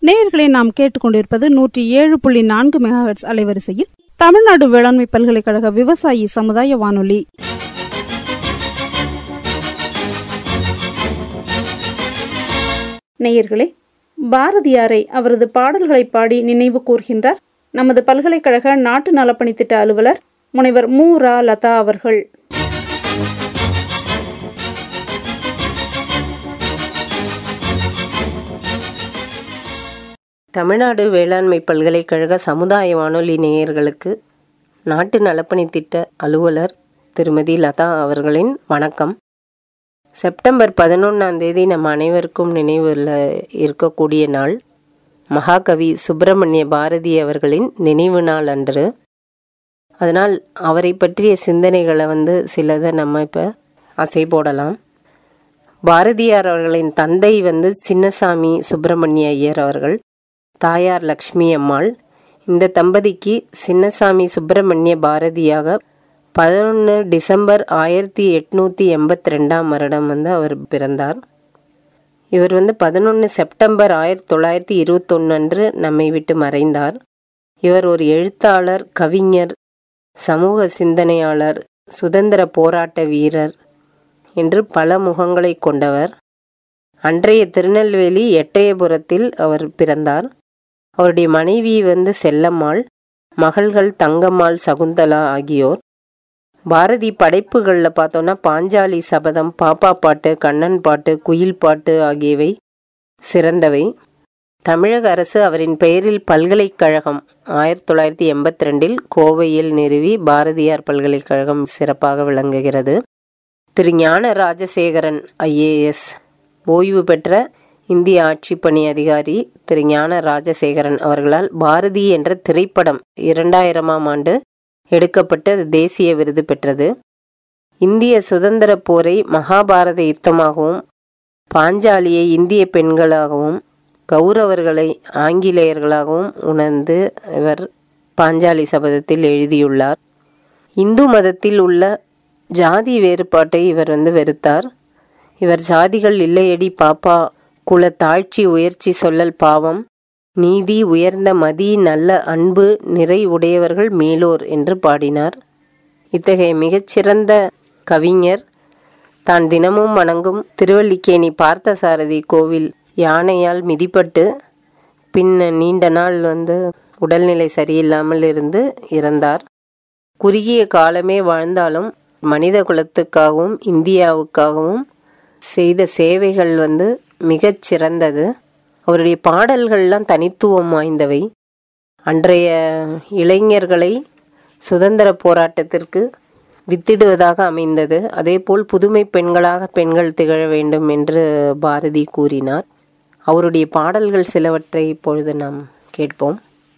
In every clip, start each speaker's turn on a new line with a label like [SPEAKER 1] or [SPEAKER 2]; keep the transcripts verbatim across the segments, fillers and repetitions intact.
[SPEAKER 1] நேயர்களை நாம் கேட்டுக்கொண்டிருப்பது நூற்றி ஏழு புள்ளி நான்கு மெகாஹெர்ட்ஸ் அலைவரிசையில் தமிழ்நாடு வேளாண்மை பல்கலைக்கழக விவசாயி சமுதாய வானொலி. நேயர்களே, பாரதியாரை அவரது பாடல்களை பாடி நினைவு கூர்கின்றார் நமது பல்கலைக்கழக நாட்டு நலப்பணித்திட்ட அலுவலர் முனைவர் மு ரா லதா அவர்கள்.
[SPEAKER 2] தமிழ்நாடு வேளாண்மை பல்கலைக்கழக சமுதாய வானொலி நேயர்களுக்கு நாட்டு நலப்பணி திட்ட அலுவலர் திருமதி லதா அவர்களின் வணக்கம். செப்டம்பர் பதினொன்றாம் தேதி நம் அனைவருக்கும் நினைவில் இருக்கக்கூடிய நாள் மகாகவி சுப்பிரமணிய பாரதி அவர்களின் நினைவு நாள் அன்று. அதனால் அவரை பற்றிய சிந்தனைகளை வந்து சிலதை நம்ம இப்போ அசை போடலாம். பாரதியார் அவர்களின் தந்தை வந்து சின்னசாமி சுப்பிரமணிய ஐயர் அவர்கள், தாயார் லக்ஷ்மி அம்மாள். இந்த தம்பதிக்கு சின்னசாமி சுப்பிரமணிய பாரதியாக பதினொன்று டிசம்பர் ஆயிரத்தி எட்நூற்றி எண்பத்தி ரெண்டாம் வருடம் வந்து அவர் பிறந்தார். இவர் வந்து பதினொன்று செப்டம்பர் ஆயிரத்தி தொள்ளாயிரத்தி இருபத்தொன்று அன்று நம்மை விட்டு மறைந்தார். இவர் ஒரு எழுத்தாளர், கவிஞர், சமூக சிந்தனையாளர், சுதந்திர போராட்ட வீரர் என்று பல முகங்களை கொண்டவர். அன்றைய திருநெல்வேலி எட்டயபுரத்தில் அவர் பிறந்தார். அவருடைய மனைவி வந்து செல்லம்மாள், மகள்கள் தங்கம்மாள், சகுந்தலா ஆகியோர். பாரதி படைப்புகளில் பார்த்தோன்னா பாஞ்சாலி சபதம், பாப்பா பாட்டு, கண்ணன் பாட்டு, குயில் பாட்டு ஆகியவை சிறந்தவை. தமிழக அரசு அவரின் பெயரில் பல்கலைக்கழகம் ஆயிரத்தி தொள்ளாயிரத்தி எண்பத்தி ரெண்டில் கோவையில் நிறுவி பாரதியார் பல்கலைக்கழகம் சிறப்பாக விளங்குகிறது. திரு ஞான ராஜசேகரன் ஐஏஎஸ் ஓய்வு பெற்ற இந்திய ஆட்சிப்பணி அதிகாரி திரு ஞான ராஜசேகரன் அவர்களால் பாரதி என்ற திரைப்படம் இரண்டாயிரமாம் ஆண்டு எடுக்கப்பட்டு தேசிய விருது பெற்றது. இந்திய சுதந்திர போரை மகாபாரத யுத்தமாகவும், பாஞ்சாலியை இந்திய பெண்களாகவும், கௌரவர்களை ஆங்கிலேயர்களாகவும் உணர்ந்து இவர் பாஞ்சாலி சபதத்தில் எழுதியுள்ளார். இந்து மதத்தில் உள்ள ஜாதி வேறுபாட்டை இவர் வந்து வெறுத்தார். இவர் ஜாதிகள் இல்லையடி பாப்பா, குல தாழ்ச்சி உயர்ச்சி சொல்லல் பாவம், நீதி உயர்ந்த மதி நல்ல அன்பு நிறை உடையவர்கள் மேலோர் என்று பாடினார். இத்தகைய மிகச்சிறந்த கவிஞர் தான் தினமும் வணங்கும் திருவல்லிக்கேணி பார்த்தசாரதி கோவில் யானையால் மிதிப்பட்டு பின் நீண்ட நாள் வந்து உடல்நிலை சரியில்லாமல் இருந்து இறந்தார். குறுகிய காலமே வாழ்ந்தாலும் மனித குலத்துக்காகவும் இந்தியாவுக்காகவும் செய்த சேவைகள் வந்து மிகச் சிறந்தது. அவருடைய பாடல்கள்லாம் தனித்துவம் வாய்ந்தவை. அன்றைய இளைஞர்களை சுதந்திர போராட்டத்திற்கு வித்திடுவதாக அமைந்தது. அதேபோல் புதுமை பெண்களாக பெண்கள் திகழ வேண்டும் என்று பாரதி கூறினார். அவருடைய பாடல்கள் சிலவற்றை இப்பொழுது நாம் கேட்போம்.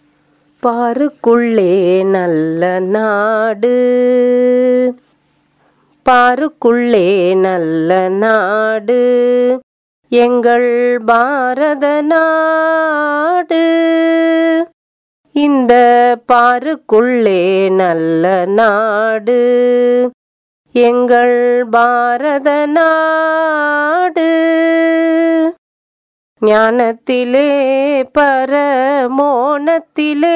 [SPEAKER 2] பாருக்குள்ளே நல்ல நாடு, பாருக்குள்ளே நல்ல நாடு, எங்கள் பாரத நாடு. இந்த பாருக்குள்ளே நல்ல நாடு, எங்கள் பாரத நாடு. ஞானத்திலே பரமோனத்திலே,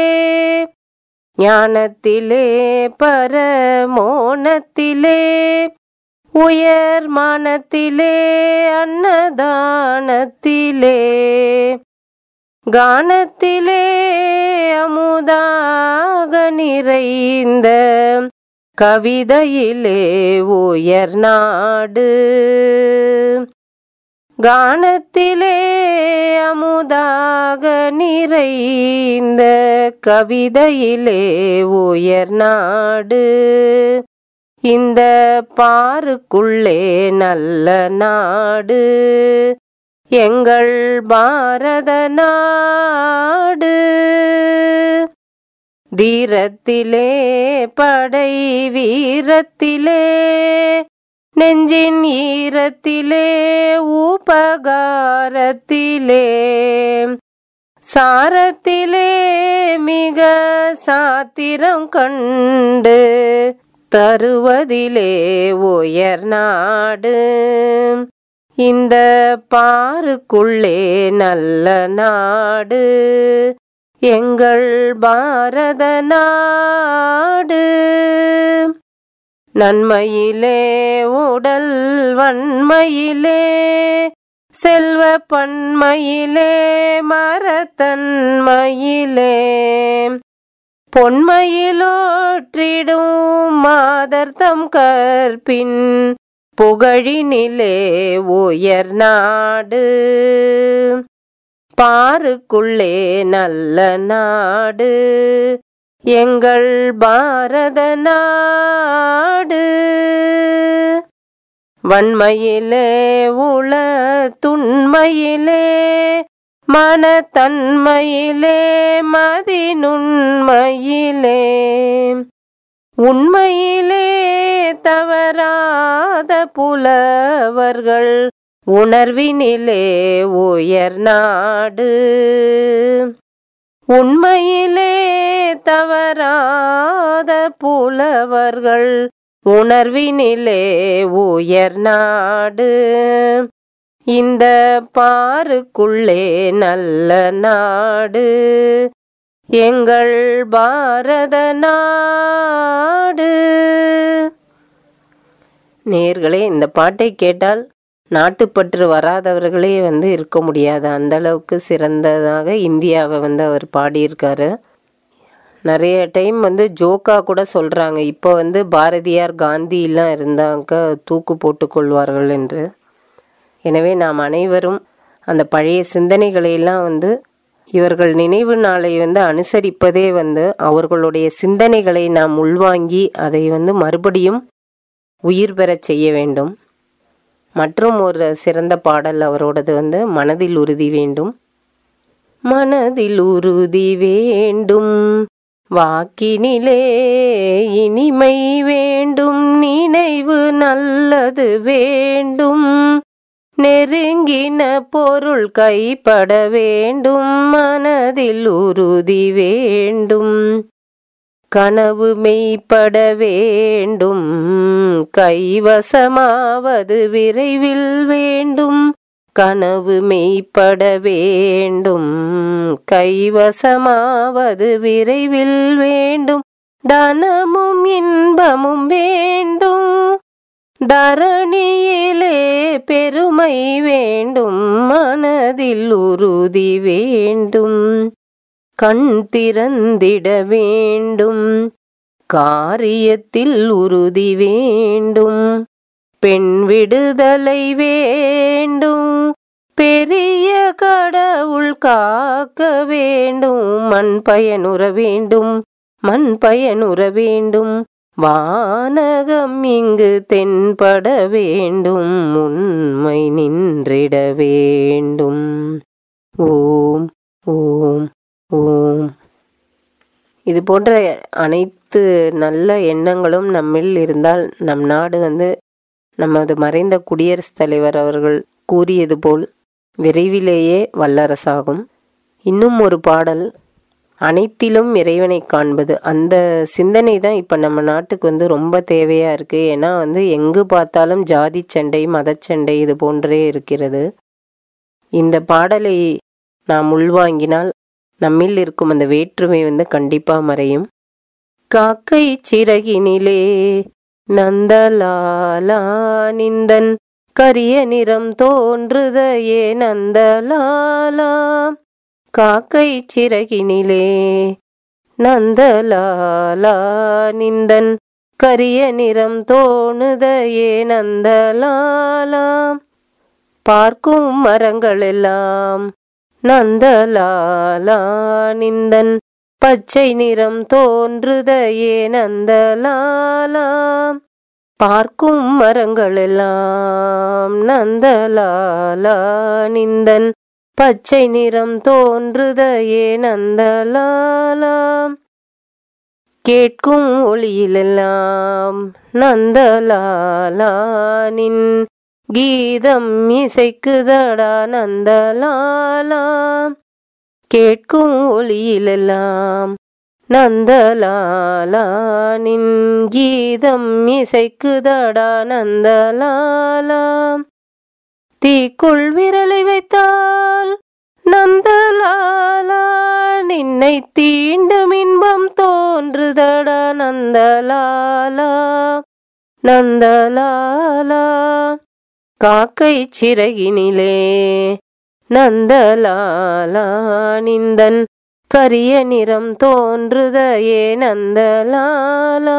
[SPEAKER 2] ஞானத்திலே பரமோனத்திலே, உயர் மானத்திலே அன்னதானத்திலே, கானத்திலே அமுதாக நிறைந்த கவிதையிலே உயர் நாடு. கானத்திலே அமுதாக நிறைந்த கவிதையிலே உயர் நாடு. இந்த பாருக்குள்ளே நல்ல நாடு, எங்கள் பாரத நாடு. தீரத்திலே படை வீரத்திலே, நெஞ்சின் ஈரத்திலே உபகாரத்திலே, சாரத்திலே மிக சாத்திரம் கண்டு தருவதிலே உயர் நாடு. இந்த பாருக்குள்ளே நல்ல நாடு எங்கள் பாரத நாடு. நன்மையிலே உடல் வன்மையிலே செல்வ பன்மையிலே மரத்தன்மையிலே பொன்மையிலோற்றிடும் மாதர்தம் கற்பின் புகழினிலே உயர் நாடு. பாருக்குள்ளே நல்ல நாடு எங்கள் பாரத நாடு. வன்மையிலே உள துண்மையிலே மனத்தன்மையிலே மதிநுண்மையிலே உண்மையிலே தவறாத புலவர்கள் உணர்வினிலே உயர் நாடு. உண்மையிலே தவறாத புலவர்கள் உணர்வினிலே உயர் நாடு. இந்த பாருக்குள்ளே நல்ல நாடு எங்கள் பாரத நாடு. நேயர்களே, இந்த பாட்டை கேட்டால் நாட்டுப்பற்று வராதவர்களே வந்து இருக்க முடியாது. அந்த அளவுக்கு சிறந்ததாக இந்தியாவை வந்து அவர் பாடியிருக்காரு. நிறைய டைம் வந்து ஜோக்கா கூட சொல்கிறாங்க, இப்போ வந்து பாரதியார் காந்தியெல்லாம் இருந்தாங்க தூக்கு போட்டு கொள்வார்கள் என்று. எனவே நாம் அனைவரும் அந்த பழைய சிந்தனைகளையெல்லாம் வந்து இவர்கள் நினைவு நாளை வந்து அனுசரிப்பதே வந்து அவர்களுடைய சிந்தனைகளை நாம் உள்வாங்கி அதை வந்து மறுபடியும் உயிர் பெறச் செய்ய வேண்டும். மற்றும் ஒரு சிறந்த பாடல் அவரோடது வந்து மனதில் உறுதி வேண்டும். மனதில் உறுதி வேண்டும், வாக்கினிலே இனிமை வேண்டும், நினைவு நல்லது வேண்டும், நெருங்கின பொருள் கைப்பட வேண்டும், மனதில் உறுதி வேண்டும், கனவு மெய்ப்பட வேண்டும், கைவசமாவது விரைவில் வேண்டும், கனவு மெய்ப்பட வேண்டும், கைவசமாவது விரைவில் வேண்டும், தனமும் இன்பமும் வேண்டும், தரணியிலே பெருமை வேண்டும், மனதில் உறுதி வேண்டும், கண் திறந்திட வேண்டும், காரியத்தில் உறுதி வேண்டும், பெண் விடுதலை வேண்டும், பெரிய கடவுள் காக்க வேண்டும், மண் பயனுற வேண்டும், மண் பயனுற வேண்டும், வானகம் இங்கு தென்பட வேண்டும், உண்மை நின்றிட வேண்டும். ஓம் ஓம் ஓம். இது போன்ற அனைத்து நல்ல எண்ணங்களும் நம்மில் இருந்தால் நம் நாடு வந்து நமது மறைந்த குடியரசுத் தலைவர் அவர்கள் கூறியது போல் விரைவிலேயே வல்லரசாகும். இன்னும் ஒரு பாடல், அனைத்திலும் இறைவனை காண்பது. அந்த சிந்தனை தான் இப்போ நம்ம நாட்டுக்கு வந்து ரொம்ப தேவையாக இருக்குது. ஏன்னா வந்து எங்கு பார்த்தாலும் ஜாதி சண்டை, மதச்சண்டை இது போன்றே இருக்கிறது. இந்த பாடலை நாம் உள்வாங்கினால் நம்மில் இருக்கும் அந்த வேற்றுமை வந்து கண்டிப்பாக மறையும். காக்கை சிறகினிலே நந்தலாலா நிந்தன் கரிய நிறம் தோன்றுதையே நந்தலாலா, காக்கை சிறகினிலே நந்தலாலா நிந்தன் கரிய நிறம் தோணுதையே நந்தலாலா, பார்க்கும் மரங்களெல்லாம் நந்தலாலா நிந்தன் பச்சை நிறம் தோன்றுதையே நந்தலாலா, பார்க்கும் மரங்களெல்லாம் நந்தலாலா நிந்தன் பச்சை நிறம் தோன்றுதையே நந்தலாலா, கேட்கும் ஒளியிலெல்லாம் நந்தலாலா நின் கீதம் இசைக்குதடா நந்தலாலா, கேட்கும் ஒளியிலெல்லாம் நந்தலாலா நின் கீதம் இசைக்குதடா நந்தலாலா, தீக்குள் விரலை வைத்தால் நந்தலாலா நின்னை தீண்டும் இன்பம் தோன்றுதடா நந்தலாலா நந்தலாலா. காக்கை சிறகினிலே நந்தலாலா நிந்தன் கரிய நிறம் தோன்றுதையே நந்தலாலா.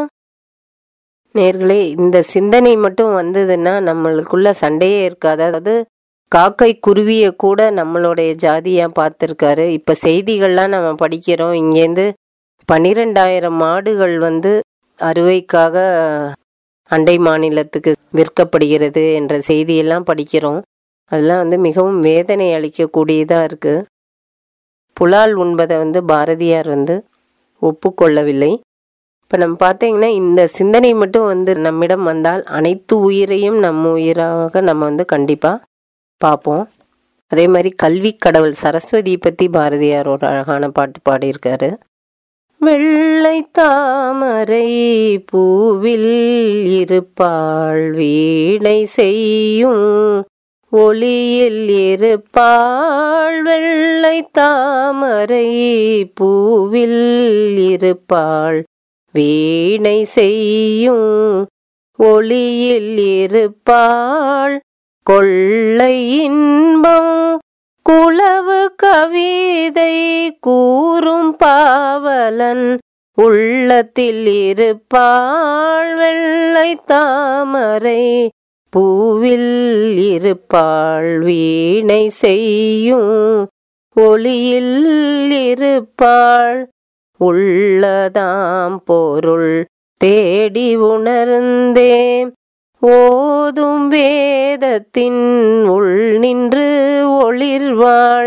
[SPEAKER 2] நேர்களே, இந்த சிந்தனை மட்டும் வந்ததுன்னா நம்மளுக்குள்ள சண்டையே இருக்காது. அதாவது காக்கை குருவியை கூட நம்மளுடைய ஜாதியா பார்த்துருக்காரு. இப்போ செய்திகள்லாம் நம்ம படிக்கிறோம், இங்கேருந்து பன்னிரெண்டாயிரம் மாடுகள் வந்து அறுவைக்காக அண்டை மாநிலத்துக்கு விற்கப்படுகிறது என்ற செய்தியெல்லாம் படிக்கிறோம். அதெல்லாம் வந்து மிகவும் வேதனை அளிக்கக்கூடியதாக இருக்குது. புலால் உண்பதை வந்து பாரதியார் வந்து ஒப்புக்கொள்ளவில்லை. இப்போ நம்ம பார்த்தீங்கன்னா இந்த சிந்தனை மட்டும் வந்து நம்மிடம் வந்தால் அனைத்து உயிரையும் நம்ம உயிராக நம்ம வந்து கண்டிப்பாக பார்ப்போம். அதே மாதிரி கல்வி கடவுள் சரஸ்வதி பற்றி பாரதியார் ஒரு அழகான பாட்டு பாடியிருக்காரு. வெள்ளை தாமரை பூவில் இருப்பாள் வீணை செய்யும் ஒளியில் இருப்பாள். வெள்ளை தாமரை பூவில் இருப்பாள் வீணை செய்யும் ஒளியில் இருப்பாள். கொள்ளை இன்பம் குளவு கவிதை கூறும் பாவலன் உள்ளத்தில் இருப்பாள். வெள்ளை தாமரை பூவில் இருப்பாள் வீணை செய்யும் ஒளியில் இருப்பாள். உள்ளதாம் பொருள் தேடி உணர்ந்தேன் ஓதும் வேதத்தின் உள் நின்று ஒளிர்வாள்.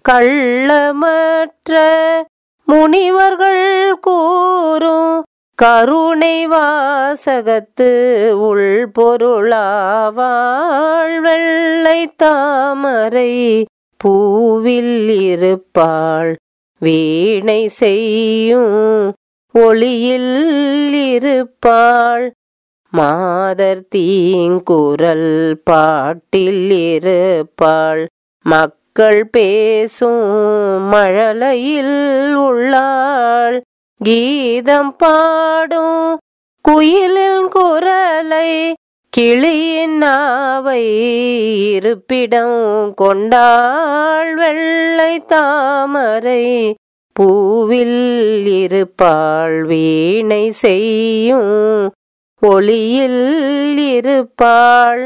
[SPEAKER 2] கள்ளமற்ற முனிவர்கள் கூறும் கருணை வாசகத்து உள் பொருளாவாள். வெள்ளை தாமரை பூவில் இருப்பாள் வீணை செய்யும் ஒளியில் இருப்பாள். மாதர் தீங்குரல் பாட்டில் இருப்பாள். மக்கள் பேசும் மழலையில் உள்ளாள். கீதம் பாடும் குயிலின் குரலை கிளியின் நாவை இருப்பிடம் கொண்டாள். வெள்ளை தாமரை பூவில் இருப்பாள் வீணை செய்யும் ஒளியில் இருப்பாள்.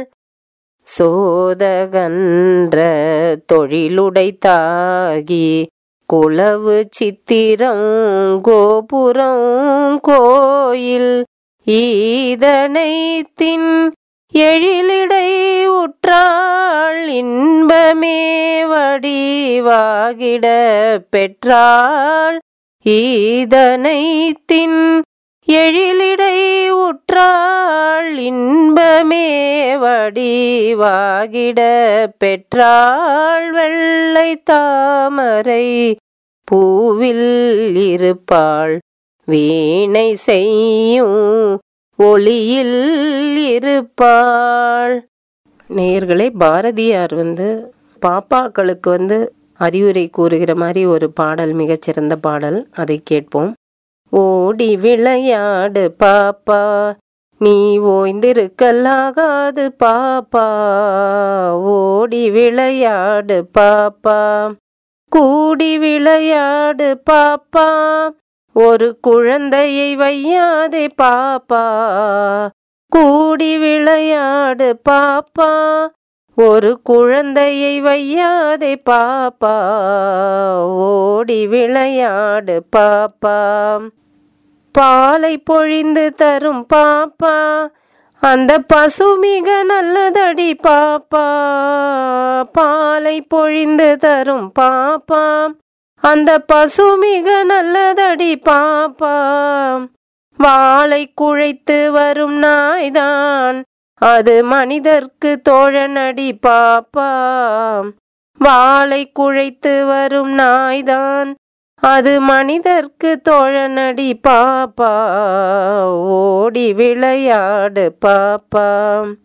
[SPEAKER 2] சோதகன்ற தொழிலுடைத்தாகி குளவு சித்திரம் கோபுரம் கோயில் ஈதனைத்தின் எழிலிடை உற்றாள். இன்பமே வடிவாகிட பெற்றாள். ஈதனைத்தின் எழிலிடை உற்றாள். இன்பமே வடிவாகிட பெற்றாள். வெள்ளை தாமரை பூவில் இருப்பாள் வீணை செய்யும் ஒளியில் இருப்பாள். நேயர்களே, பாரதியார் வந்து பாப்பாக்களுக்கு வந்து அறிவுரை கூறுகிற மாதிரி ஒரு பாடல், மிகச்சிறந்த பாடல். அதை கேட்போம். ஓடி விளையாடு பாப்பா, நீ ஓய்ந்திருக்கலாகாது பாப்பா. ஓடி விளையாடு பாப்பா, கூடி விளையாடு பாப்பா. ஒரு குழந்தையை வையாதே பாப்பா, கூடி விளையாடு பாப்பா. ஒரு குழந்தையை வையாதே பாப்பா, ஓடி விளையாடு பாப்பா. பாலை பொழிந்து தரும் பாப்பா, அந்த பசு மிக நல்லதடி பாப்பா. பாலை பொழிந்து தரும் பாப்பா, அந்த பசு மிக நல்லதடி பாப்பா. வாளை குழைத்து வரும் நாய்தான், அது மனிதர்க்கு தோழனடி பாப்பா. வாளை குழைத்து வரும் நாய்தான், அது மனிதர்க்கு தோழனடி பாப்பா. ஓடி விளையாடு பாப்பா.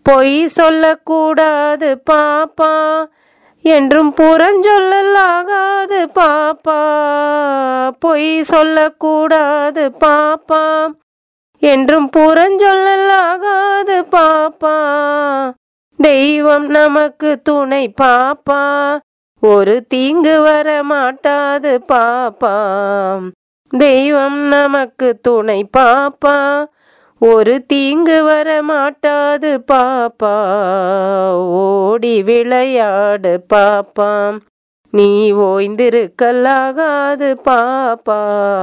[SPEAKER 2] பொய் சொல்லக்கூடாது பாப்பா, என்றும் புறஞ்சொல்லலாகாது பாப்பா. பொய் சொல்லக்கூடாது பாப்பா, என்றும் புறஞ்சொல்லலாகாது பாப்பா. தெய்வம் நமக்கு துணை பாப்பா, ஒரு தீங்கு வர மாட்டாது பாப்பா. தெய்வம் நமக்கு துணை பாப்பா, ஒரு தீங்கு வர மாட்டாது பாப்பா. ஓடி விளையாடு பாப்பா, நீ ஓய்ந்திருக்கலாகாது பாப்பா.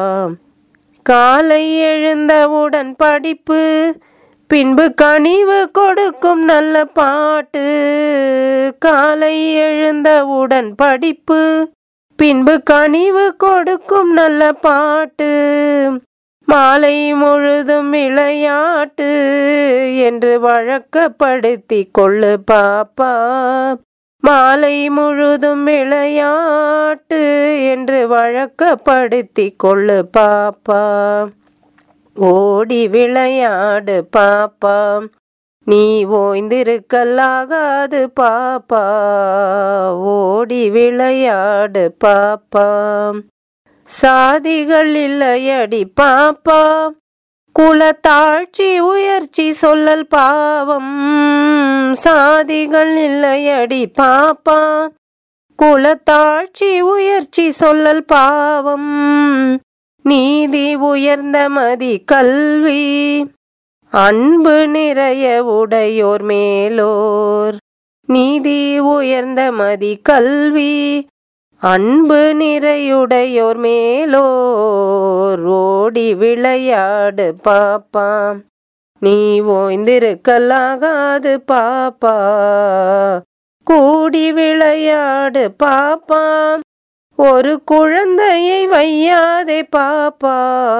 [SPEAKER 2] காலை எழுந்தவுடன் படிப்பு, பின்பு கனிவு கொடுக்கும் நல்ல பாட்டு. காலை எழுந்தவுடன் படிப்பு, பின்பு கனிவு கொடுக்கும் நல்ல பாட்டு. மாலை முழுதும் விளையாட்டு என்று வழக்கப்படுத்தி கொள்ளு பாப்பா. மாலை முழுதும் விளையாட்டு என்று வழக்கப்படுத்தி கொள்ளு பாப்பா. ஓடி விளையாடு பாப்பா, நீ ஓய்ந்திருக்கலாகாது பாப்பா. ஓடி விளையாடு பாப்பா. சாதிகள் இல்லையடி பாப்பா, குலத்தாழ்ச்சி உயர்ச்சி சொல்லல் பாவம். சாதிகள் இல்லையடி பாப்பா, குலத்தாழ்ச்சி உயர்ச்சி சொல்லல் பாவம். நீதி உயர்ந்த மதி கல்வி, அன்பு நிறைய உடையோர் மேலோர். நீதி உயர்ந்த மதி கல்வி, அன்பு நிறையுடையோர் மேலோர். ஓடி விளையாடு பாப்பா, நீ ஓய்ந்திருக்கலாகாது பாப்பா. கூடி விளையாடு பாப்பா, ஒரு குழந்தையை வையாதே பாப்பா.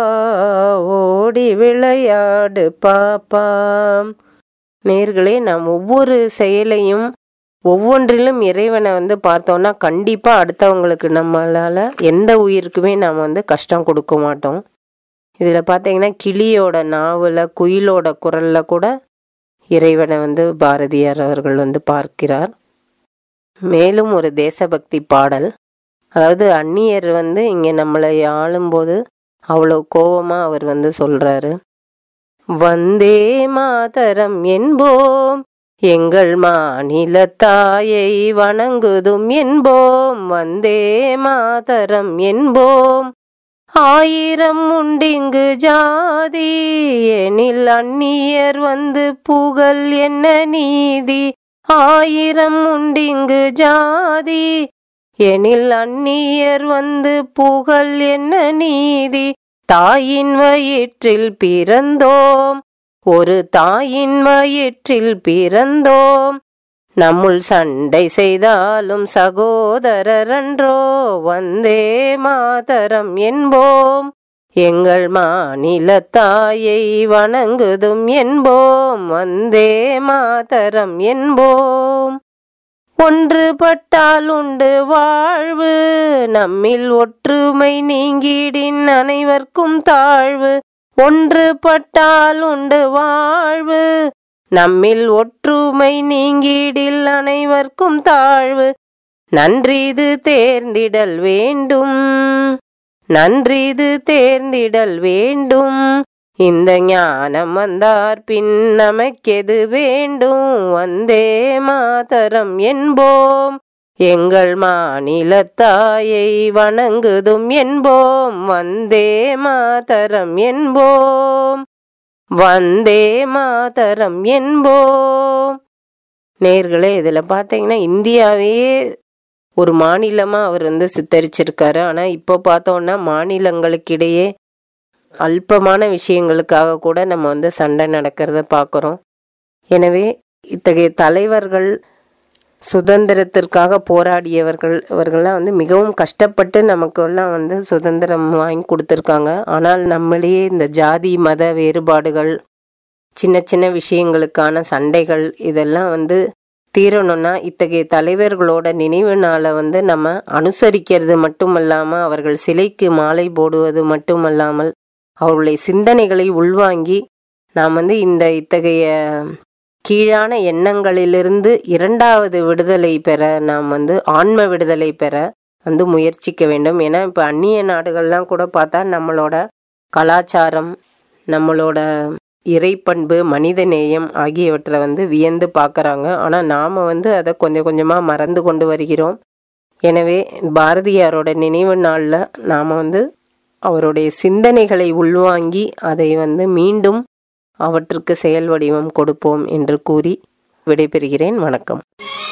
[SPEAKER 2] ஓடி விளையாடு பாப்பா. நேர்களே, நாம் ஒவ்வொரு செயலையும் ஒவ்வொன்றிலும் இறைவனை வந்து பார்த்தோன்னா கண்டிப்பாக அடுத்தவங்களுக்கு நம்மளால் எந்த உயிருக்குமே நாம் வந்து கஷ்டம் கொடுக்க மாட்டோம். இதில் பார்த்தீங்கன்னா கிளியோட நாவில், குயிலோட குரலில் கூட இறைவனை வந்து பாரதியார் அவர்கள் வந்து பார்க்கிறார். மேலும் ஒரு தேசபக்தி பாடல், அதாவது அந்நியர் வந்து இங்கே நம்மளை ஆளும்போது அவ்வளோ கோபமாக அவர் வந்து சொல்கிறாரு. வந்தே மாதரம் என்போம், எங்கள் மாநில தாயை வணங்குதும் என்போம். வந்தே மாதரம் என்போம், ஆயிரம் உண்டிங்கு ஜாதி. எனில் அந்நியர் வந்து புகழ் என்ன நீதி. ஆயிரம் உண்டிங்கு ஜாதி, எனில் அந்நியர் வந்து புகழ் என்ன நீதி. தாயின் வயிற்றில் பிறந்தோம், ஒரு தாயின் வயிற்றில் பிறந்தோம். நம்முள் சண்டை செய்தாலும் சகோதரரன்றோ. வந்தே மாதரம் என்போம், எங்கள் மாநில தாயை வணங்குதும் என்போம். வந்தே மாதரம் என்போம். ஒன்றுபட்டால் உண்டு வாழ்வு, நம்மில் ஒற்றுமை நீங்கிடின் அனைவர்க்கும் தாழ்வு. ஒன்றுபட்டால் உண்டு வாழ்வு, நம்மில் ஒற்றுமை நீங்கிடில் அனைவர்க்கும் தாழ்வு. நன்றிது தேர்ந்திடல் வேண்டும், நன்றிது தேர்ந்திடல் வேண்டும். இந்த ஞானம் வந்தார் பின் நமக்கெது வேண்டும். வந்தே மாதரம் என்போம், எங்கள் மாநில தாயை வணங்குதும் என்போம். வந்தே மாதரம் என்போம், வந்தே மாதரம் என்போம். நேர்களே, இதில் பார்த்தீங்கன்னா இந்தியாவையே ஒரு மாநிலமாக அவர் வந்து சித்தரிச்சிருக்காரு. ஆனால் இப்போ பார்த்தோன்னா மாநிலங்களுக்கிடையே அல்பமான விஷயங்களுக்காக கூட நம்ம வந்து சண்டை நடக்கிறத பார்க்குறோம். எனவே இத்தகைய தலைவர்கள், சுதந்திரத்திற்காக போராடியவர்கள், இவர்கள்லாம் வந்து மிகவும் கஷ்டப்பட்டு நமக்கெல்லாம் வந்து சுதந்திரம் வாங்கி கொடுத்துருக்காங்க. ஆனால் நம்மளையே இந்த ஜாதி மத வேறுபாடுகள், சின்ன சின்ன விஷயங்களுக்கான சண்டைகள், இதெல்லாம் வந்து தீரணும்னா இத்தகைய தலைவர்களோட நினைவு நாளை வந்து நம்ம அனுசரிக்கிறது மட்டுமல்லாமல், அவர்கள் சிலைக்கு மாலை போடுவது மட்டுமல்லாமல், அவர்களுடைய சிந்தனைகளை உள்வாங்கி நாம் வந்து இந்த இத்தகைய கீழான எண்ணங்களிலிருந்து இரண்டாவது விடுதலை பெற நாம் வந்து ஆன்ம விடுதலை பெற வந்து முயற்சிக்க வேண்டும். ஏன்னா இப்போ அந்நிய நாடுகள்லாம் கூட பார்த்தா நம்மளோட கலாச்சாரம், நம்மளோட இறைப்பண்பு, மனித நேயம் ஆகியவற்றை வந்து வியந்து பார்க்குறாங்க. ஆனால் நாம் வந்து அதை கொஞ்சம் கொஞ்சமாக மறந்து கொண்டு வருகிறோம். எனவே பாரதியாரோட நினைவு நாளில் நாம் வந்து அவருடைய சிந்தனைகளை உள்வாங்கி அதை வந்து மீண்டும் அவற்றுக்கு செயல் வடிவம் கொடுப்போம் என்று கூறி விடைபெறுகிறேன். வணக்கம்.